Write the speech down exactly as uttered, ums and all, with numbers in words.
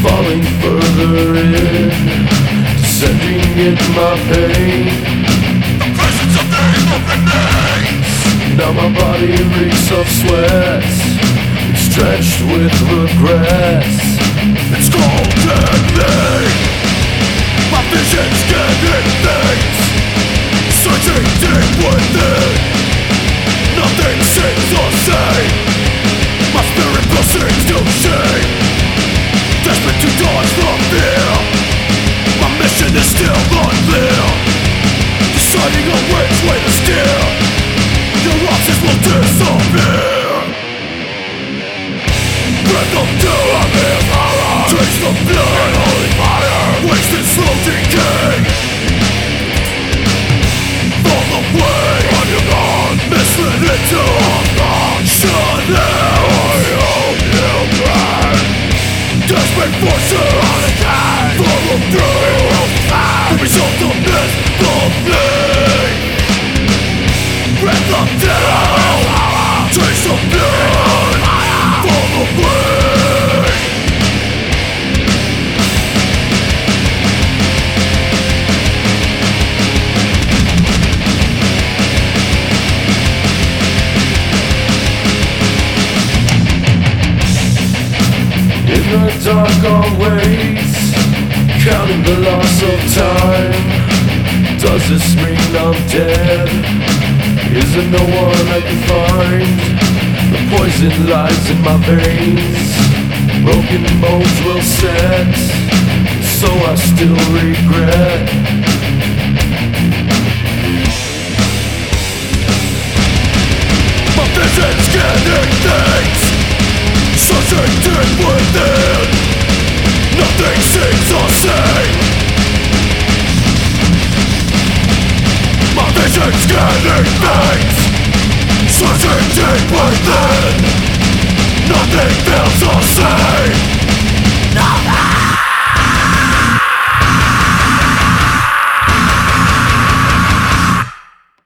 falling further in, descending in my pain. The presence of the evil remains. Now my body reeks of sweat, it's drenched with regrets. It's cold and me. My vision's getting things, searching deep within. Nothing seems the same. My spirit pulsates to shame, desperate to dodge the fear. My mission is still unclear, deciding on which way to steer. Your options will disappear. Breath of doom, taste the blood, holy fire, wasted slow decay. Fall away on your own, misled into Chanel. I hope you cry. Desperate forces follow through. The result of this complete. Breath of death, taste of blood, fall away. In the dark always, counting the loss of time. Does this mean I'm dead? Is there no one I can find? The poison lies in my veins, broken bones will set, so I still regret. My vision's getting things, searching deep within. Nothing seems the same. My vision's getting things, searching deep within. Nothing feels the same.